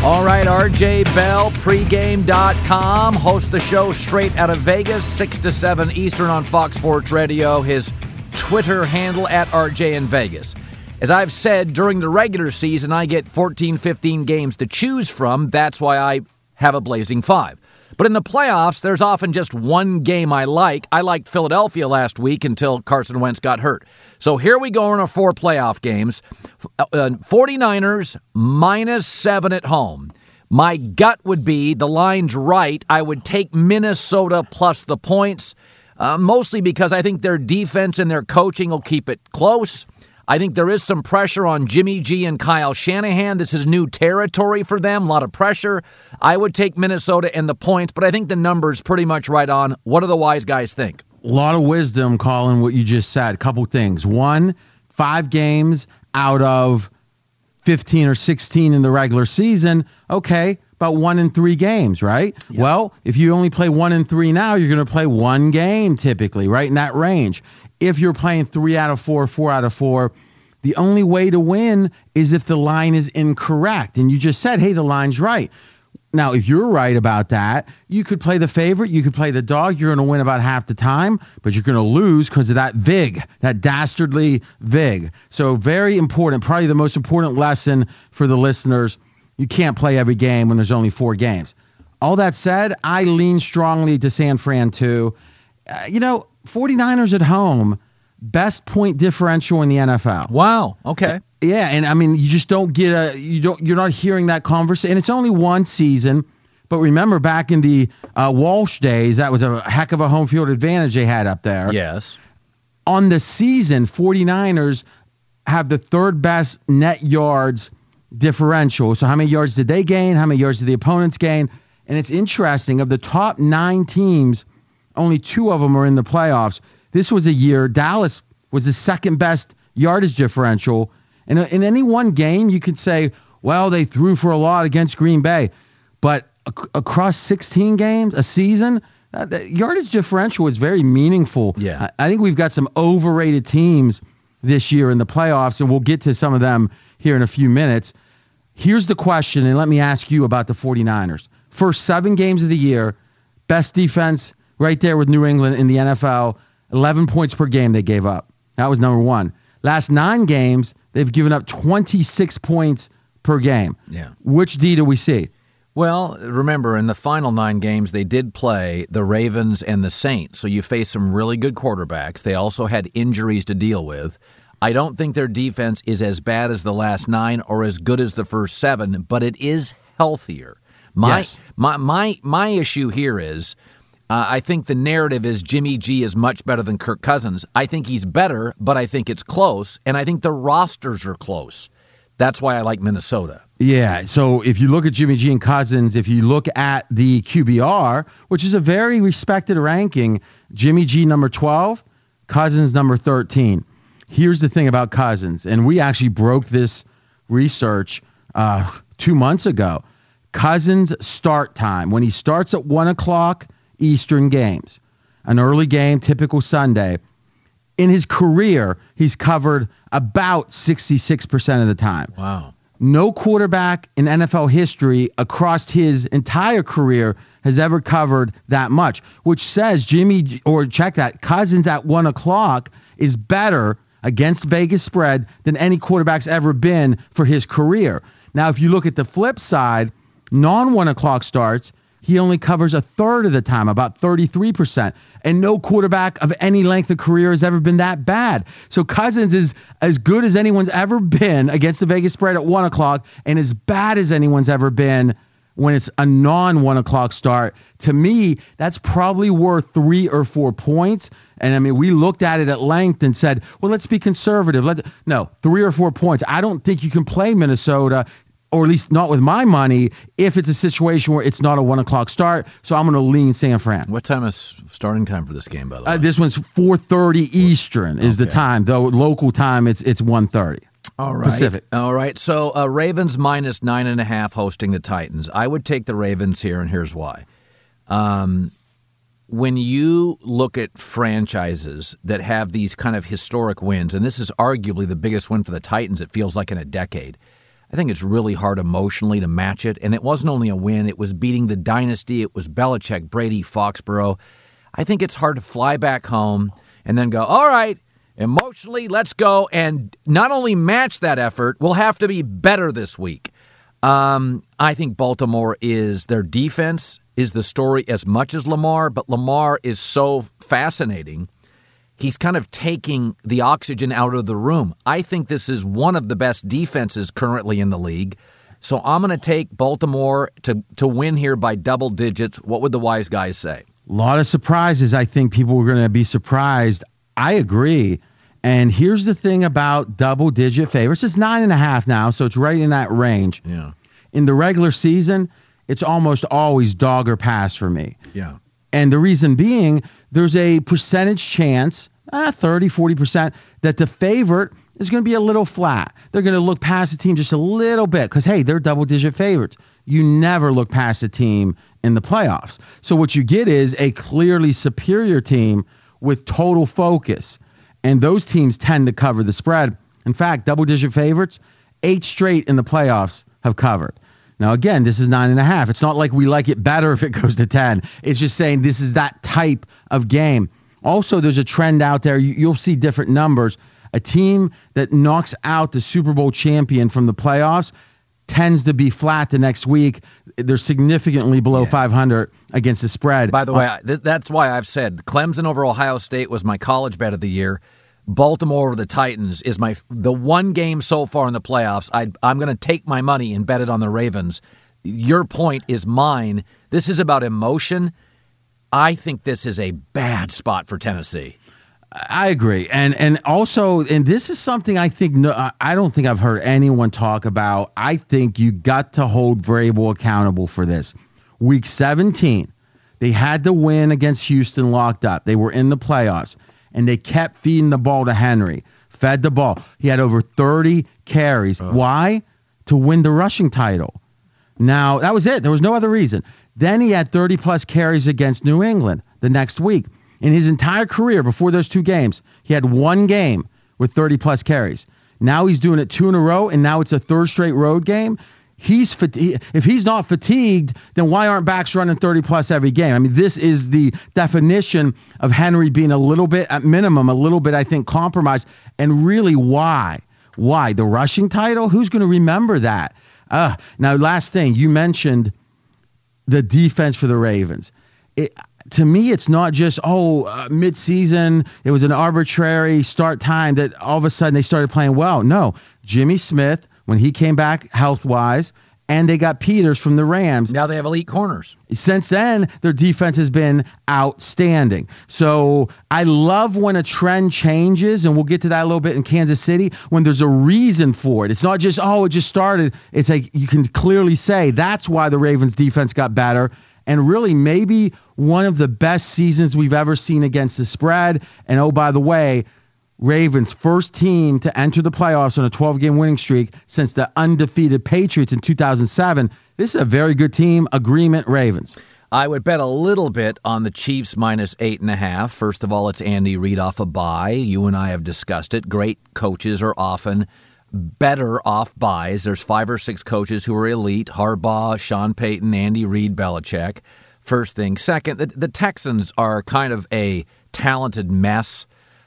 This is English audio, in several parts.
All right, RJ Bell, pregame.com, hosts the show straight out of Vegas, 6 to 7 Eastern on Fox Sports Radio. His Twitter handle at RJ in Vegas. As I've said, during the regular season, I get 14, 15 games to choose from. That's why I have a blazing 5. But in the playoffs, there's often just one game I like. I liked Philadelphia last week until Carson Wentz got hurt. So here we go in our 4 playoff games. 49ers -7 at home. My gut would be the line's right. I would take Minnesota plus the points, mostly because I think their defense and their coaching will keep it close. I think there is some pressure on Jimmy G and Kyle Shanahan. This is new territory for them, a lot of pressure. I would take Minnesota and the points, but I think the number's pretty much right on. What do the wise guys think? A lot of wisdom, Colin, what you just said. A couple things. 1, 5 games out of 15 or 16 in the regular season. Okay, about 1 in 3 games, right? Yep. Well, if you only play 1 in 3 now, you're going to play 1 game typically, right in that range. If you're playing 3 out of 4, 4 out of 4, the only way to win is if the line is incorrect. And you just said, hey, the line's right. Now, if you're right about that, you could play the favorite, you could play the dog, you're going to win about half the time, but you're going to lose because of that VIG, that dastardly VIG. So very important, probably the most important lesson for the listeners. You can't play every game when there's only 4 games. All that said, I lean strongly to San Fran too. 49ers at home, best point differential in the NFL. Wow. Okay. Yeah, and I mean, you just don't get you're not hearing that conversation. And it's only one season, but remember back in the Walsh days, that was a heck of a home field advantage they had up there. Yes. On the season, 49ers have the 3rd best net yards differential. So how many yards did they gain? How many yards did the opponents gain? And it's interesting, of the top 9 teams, only 2 of them are in the playoffs. This was a year Dallas was the 2nd best yardage differential. And in any one game, you could say, well, they threw for a lot against Green Bay. But across 16 games, a season, the yardage differential is very meaningful. Yeah. I think we've got some overrated teams this year in the playoffs, and we'll get to some of them here in a few minutes. Here's the question, and let me ask you about the 49ers. First 7 games of the year, best defense right there with New England in the NFL, 11 points per game they gave up. That was number 1. Last 9 games, they've given up 26 points per game. Yeah. Which D do we see? Well, remember, in the final 9 games, they did play the Ravens and the Saints, so you face some really good quarterbacks. They also had injuries to deal with. I don't think their defense is as bad as the last 9 or as good as the first 7, but it is healthier. My issue here is I think the narrative is Jimmy G is much better than Kirk Cousins. I think he's better, but I think it's close, and I think the rosters are close. That's why I like Minnesota. Yeah, so if you look at Jimmy G and Cousins, if you look at the QBR, which is a very respected ranking, Jimmy G number 12, Cousins number 13. Here's the thing about Cousins, and we actually broke this research 2 months ago. Cousins' start time, when he starts at 1 o'clock Eastern games, an early game, typical Sunday, in his career, he's covered about 66% of the time. Wow. No quarterback in NFL history across his entire career has ever covered that much, which says Cousins at 1 o'clock is better against Vegas spread than any quarterback's ever been for his career. Now, if you look at the flip side, non-1 o'clock starts, he only covers a third of the time, about 33%. And no quarterback of any length of career has ever been that bad. So Cousins is as good as anyone's ever been against the Vegas spread at 1 o'clock and as bad as anyone's ever been when it's a non-1 o'clock start. To me, that's probably worth 3 or 4 points. And I mean, we looked at it at length and said, well, let's be conservative. No, 3 or 4 points. I don't think you can play Minnesota, or at least not with my money, if it's a situation where it's not a 1 o'clock start. So I'm going to lean San Fran. What time is starting time for this game, by the way? This one's 4:30 Eastern is the time, though local time it's 1:30. All right. Pacific. All right. So Ravens minus 9.5 hosting the Titans. I would take the Ravens here, and here's why. When you look at franchises that have these kind of historic wins, and this is arguably the biggest win for the Titans, it feels like in a decade, I think it's really hard emotionally to match it. And it wasn't only a win, it was beating the dynasty. It was Belichick, Brady, Foxborough. I think it's hard to fly back home and then go, all right, emotionally, let's go. And not only match that effort, we'll have to be better this week. I think Baltimore their defense is the story as much as Lamar, but Lamar is so fascinating. He's kind of taking the oxygen out of the room. I think this is one of the best defenses currently in the league. So I'm going to take Baltimore to win here by double digits. What would the wise guys say? A lot of surprises. I think people were going to be surprised. I agree. And here's the thing about double-digit favorites. It's 9.5 now, so it's right in that range. Yeah. In the regular season, it's almost always dog or pass for me. Yeah. And the reason being, there's a percentage chance, 30, 40%, that the favorite is going to be a little flat. They're going to look past the team just a little bit because, hey, they're double-digit favorites. You never look past a team in the playoffs. So what you get is a clearly superior team with total focus. And those teams tend to cover the spread. In fact, double-digit favorites, 8 straight in the playoffs have covered. Now, again, this is 9.5. It's not like we like it better if it goes to 10. It's just saying this is that type of game. Also, there's a trend out there. You'll see different numbers. A team that knocks out the Super Bowl champion from the playoffs tends to be flat the next week. They're significantly below 500 against the spread. By the way, that's why I've said Clemson over Ohio State was my college bet of the year. Baltimore over the Titans is the one game so far in the playoffs. I'm going to take my money and bet it on the Ravens. Your point is mine. This is about emotion. I think this is a bad spot for Tennessee. I agree. And also, and this is something I think, I don't think I've heard anyone talk about. I think you got to hold Vrabel accountable for this. Week 17, they had to win against Houston locked up. They were in the playoffs, and they kept feeding the ball to Henry. Fed the ball. He had over 30 carries. Why? To win the rushing title. Now, that was it. There was no other reason. Then he had 30-plus carries against New England the next week. In his entire career, before those 2 games, he had 1 game with 30-plus carries. Now he's doing it 2 in a row, and now it's a 3rd straight road game. If he's not fatigued, then why aren't backs running 30-plus every game? I mean, this is the definition of Henry being a little bit, at minimum, a little bit, I think, compromised. And really, why? Why? The rushing title? Who's going to remember that? Now, last thing, you mentioned the defense for the Ravens. To me, it's not just, mid-season, it was an arbitrary start time that all of a sudden they started playing well. No, Jimmy Smith, when he came back health-wise, and they got Peters from the Rams. Now they have elite corners. Since then, their defense has been outstanding. So I love when a trend changes, and we'll get to that a little bit in Kansas City, when there's a reason for it. It's not just, it just started. It's like you can clearly say that's why the Ravens defense got better. And really maybe one of the best seasons we've ever seen against the spread. And oh, by the way, Ravens first team to enter the playoffs on a 12-game winning streak since the undefeated Patriots in 2007. This is a very good team. Agreement, Ravens. I would bet a little bit on the Chiefs minus 8.5. First of all, it's Andy Reid off a bye. You and I have discussed it. Great coaches are often better off buys. There's 5 or 6 coaches who are elite: Harbaugh, Sean Payton, Andy Reid, Belichick. First thing. Second, the Texans are kind of a talented mess.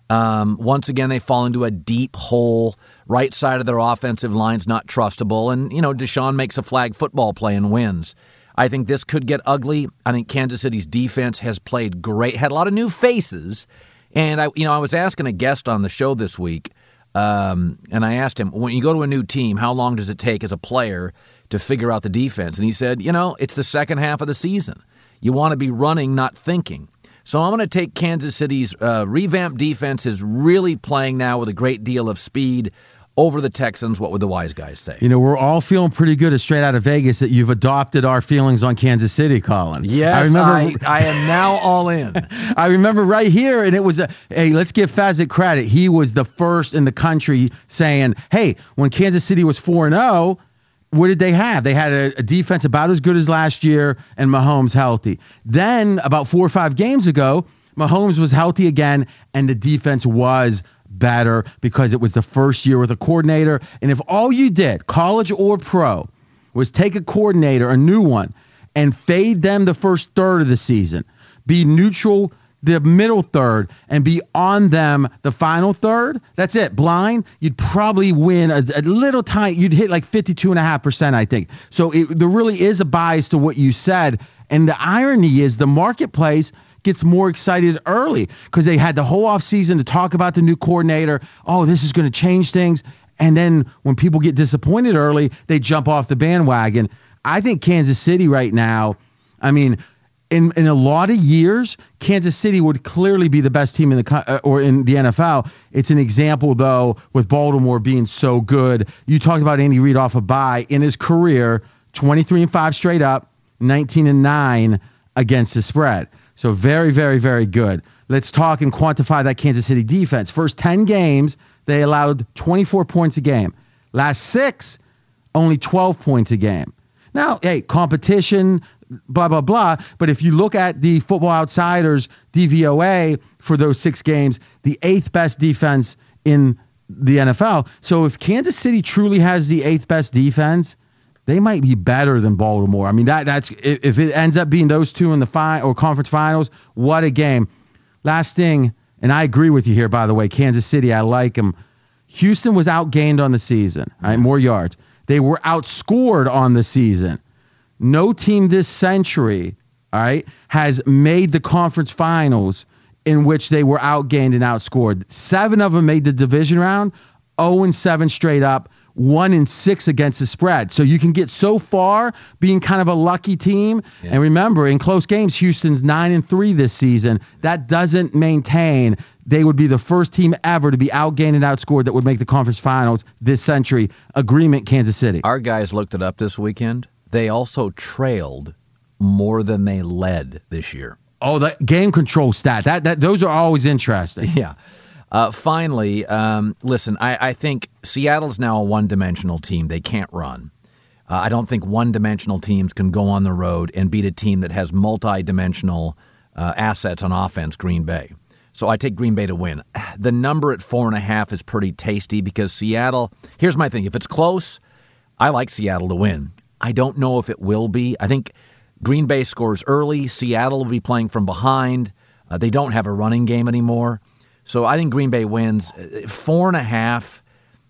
Once again, they fall into a deep hole. Right side of their offensive line's not trustable. And, Deshaun makes a flag football play and wins. I think this could get ugly. I think Kansas City's defense has played great, had a lot of new faces. And, I was asking a guest on the show this week, and I asked him, when you go to a new team, how long does it take as a player to figure out the defense? And he said, it's the second half of the season. You want to be running, not thinking. So I'm going to take Kansas City's revamped defense is really playing now with a great deal of speed over the Texans. What would the wise guys say? We're all feeling pretty good at Straight Out of Vegas that you've adopted our feelings on Kansas City, Colin. Yes, I am now all in. I remember right here, and it was hey, let's give Fazit credit. He was the first in the country saying, hey, when Kansas City was 4-0, what did they have? They had a defense about as good as last year and Mahomes healthy. Then about 4 or 5 games ago, Mahomes was healthy again, and the defense was better because it was the first year with a coordinator. And if all you did, college or pro, was take a coordinator, a new one, and fade them the first third of the season, be neutral the middle third, and be on them the final third, that's it, blind, you'd probably win a little tiny, you'd hit like 52.5%, I think. So there really is a bias to what you said. And the irony is the marketplace gets more excited early because they had the whole offseason to talk about the new coordinator. Oh, this is going to change things. And then when people get disappointed early, they jump off the bandwagon. I think Kansas City right now, I mean, in a lot of years, Kansas City would clearly be the best team in the NFL. It's an example, though, with Baltimore being so good. You talked about Andy Reid off a bye. In his career, 23-5 straight up, 19-9 against the spread. So very, very, very good. Let's talk and quantify that Kansas City defense. First 10 games, they allowed 24 points a game. Last 6, only 12 points a game. Now, hey, competition, blah, blah, blah. But if you look at the Football Outsiders DVOA for those 6 games, the 8th best defense in the NFL. So if Kansas City truly has the 8th best defense, they might be better than Baltimore. I mean, that's if it ends up being those two in the conference finals, what a game. Last thing, and I agree with you here, by the way, Kansas City, I like them. Houston was outgained on the season, all right, more yards. They were outscored on the season. No team this century, all right, has made the conference finals in which they were outgained and outscored. 7 of them made the division round, 0-7 straight up, 1-6 against the spread. So you can get so far being kind of a lucky team. Yeah. And remember, in close games, Houston's 9-3 this season. That doesn't maintain. They would be the first team ever to be outgained and outscored that would make the conference finals this century. Agreement, Kansas City. Our guys looked it up this weekend. They also trailed more than they led this year. Oh, the game control stat. Those are always interesting. Yeah. Finally, listen, I think Seattle's now a one-dimensional team. They can't run. I don't think one-dimensional teams can go on the road and beat a team that has multi-dimensional assets on offense, Green Bay. So I take Green Bay to win. The number at 4.5 is pretty tasty because Seattle, here's my thing. If it's close, I like Seattle to win. I don't know if it will be. I think Green Bay scores early. Seattle will be playing from behind. They don't have a running game anymore. So I think Green Bay wins. 4.5,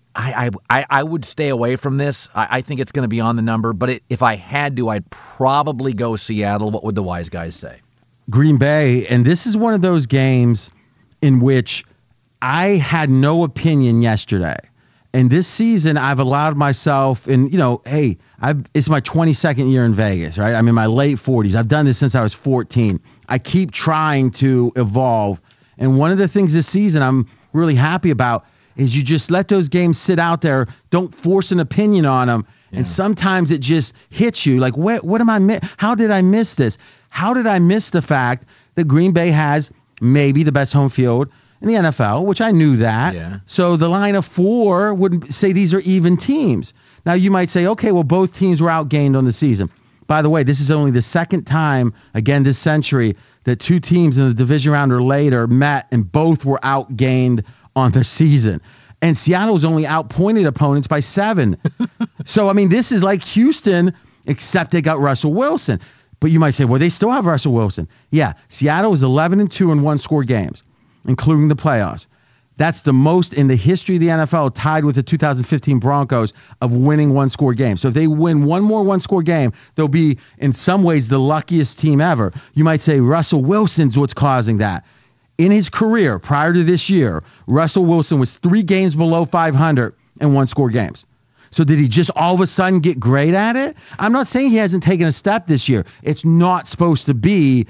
I would stay away from this. I think it's going to be on the number. But if I had to, I'd probably go Seattle. What would the wise guys say? Green Bay, and this is one of those games in which I had no opinion yesterday. And this season, I've allowed myself, and, hey, it's my 22nd year in Vegas, right? I'm in my late 40s. I've done this since I was 14. I keep trying to evolve. And one of the things this season I'm really happy about is you just let those games sit out there. Don't force an opinion on them. Yeah. And sometimes it just hits you like, what am I how did I miss this? How did I miss the fact that Green Bay has maybe the best home field in the NFL, which I knew that. Yeah. So the line of 4 would say these are even teams. Now you might say, okay, well, both teams were outgained on the season. By the way, this is only the second time, again, this century, that 2 teams in the division round or later met and both were outgained on their season. And Seattle's only outpointed opponents by 7. So, I mean, this is like Houston, except they got Russell Wilson. But you might say, well, they still have Russell Wilson. Yeah, Seattle is 11-2 in one-score games, including the playoffs. That's the most in the history of the NFL, tied with the 2015 Broncos of winning one-score games. So if they win one more one-score game, they'll be, in some ways, the luckiest team ever. You might say Russell Wilson's what's causing that. In his career, prior to this year, Russell Wilson was 3 games below 500 in one-score games. So did he just all of a sudden get great at it? I'm not saying he hasn't taken a step this year. It's not supposed to be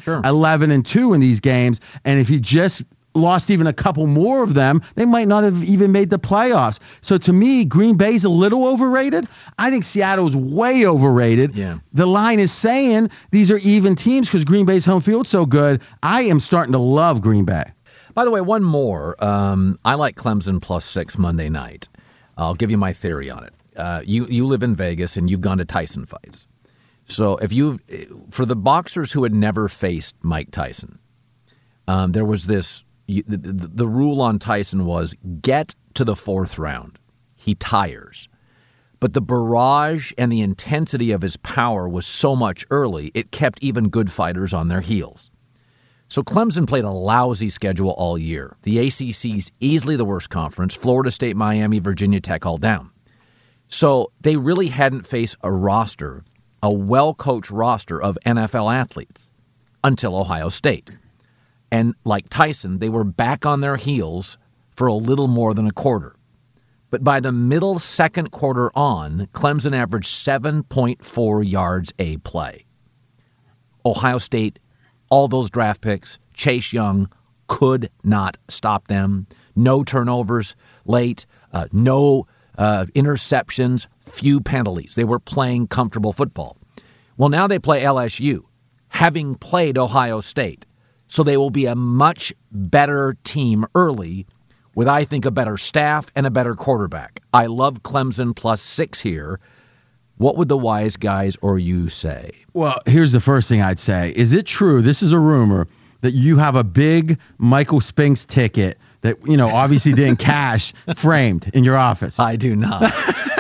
11-2 in these games. And if he just lost even a couple more of them, they might not have even made the playoffs. So to me, Green Bay's a little overrated. I think Seattle's way overrated. Yeah. The line is saying these are even teams because Green Bay's home field's so good. I am starting to love Green Bay. By the way, one more. I like Clemson +6 Monday night. I'll give you my theory on it. You live in Vegas and you've gone to Tyson fights. So for the boxers who had never faced Mike Tyson, there was this the rule on Tyson was get to the fourth round. He tires. But the barrage and the intensity of his power was so much early, it kept even good fighters on their heels. So Clemson played a lousy schedule all year. The ACC's easily the worst conference. Florida State, Miami, Virginia Tech all down. So they really hadn't faced a well-coached roster of NFL athletes until Ohio State. And like Tyson, they were back on their heels for a little more than a quarter. But by the middle second quarter on, Clemson averaged 7.4 yards a play. Ohio State, all those draft picks, Chase Young, could not stop them. No turnovers late, no interceptions, few penalties. They were playing comfortable football. Well, now they play LSU, having played Ohio State. So they will be a much better team early with, I think, a better staff and a better quarterback. I love Clemson +6 here. What would the wise guys or you say? Well, here's the first thing I'd say. Is it true, this is a rumor, that you have a big Michael Spinks ticket that, obviously didn't cash framed in your office? I do not.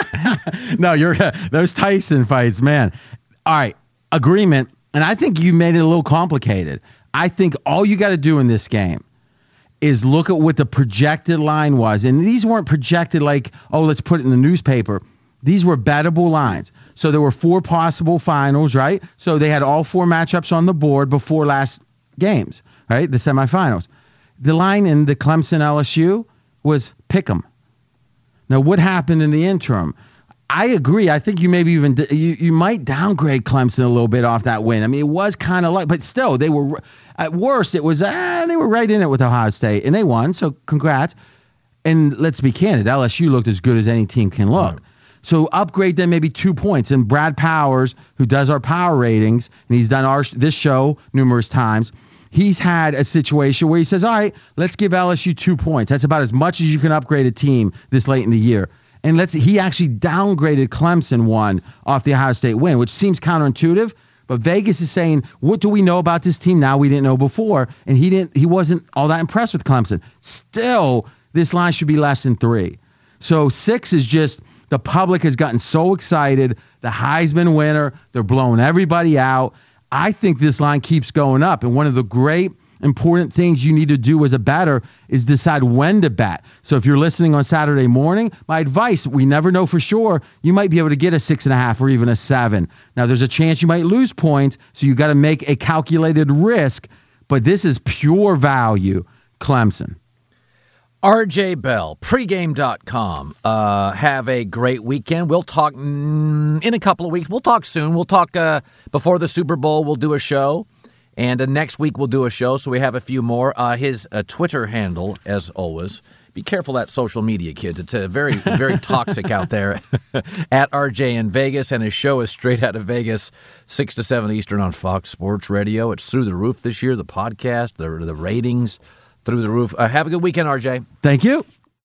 No, those Tyson fights, man. All right, agreement. And I think you made it a little complicated. I think all you got to do in this game is look at what the projected line was. And these weren't projected like, let's put it in the newspaper. These were bettable lines. So there were 4 possible finals, right? So they had all 4 matchups on the board before last games, right? The semifinals. The line in the Clemson LSU was pick 'em. Now, what happened in the interim? I agree. I think you maybe even you might downgrade Clemson a little bit off that win. I mean, it was kind of like, but still, they were at worst. It was they were right in it with Ohio State, and they won. So congrats. And let's be candid, LSU looked as good as any team can look. Right. So upgrade them maybe 2 points. And Brad Powers, who does our power ratings, and he's done this show numerous times, he's had a situation where he says, all right, let's give LSU 2 points. That's about as much as you can upgrade a team this late in the year. And he actually downgraded Clemson 1 off the Ohio State win, which seems counterintuitive. But Vegas is saying, what do we know about this team now we didn't know before? And he wasn't all that impressed with Clemson. Still, this line should be less than 3. So 6 is just the public has gotten so excited. The Heisman winner, they're blowing everybody out. I think this line keeps going up. And one of the great important things you need to do as a bettor is decide when to bet. So if you're listening on Saturday morning, my advice, we never know for sure, you might be able to get a 6.5 or even a 7. Now there's a chance you might lose points, so you got to make a calculated risk, but this is pure value, Clemson. RJ Bell, pregame.com. Have a great weekend. We'll talk in a couple of weeks. We'll talk soon. We'll talk before the Super Bowl. We'll do a show. And next week we'll do a show, so we have a few more. His Twitter handle, as always. Be careful that social media, kids. It's very, very toxic out there. At RJ in Vegas, and his show is Straight Out of Vegas, 6 to 7 Eastern on Fox Sports Radio. It's through the roof this year. The podcast, the ratings, through the roof. Have a good weekend, RJ. Thank you.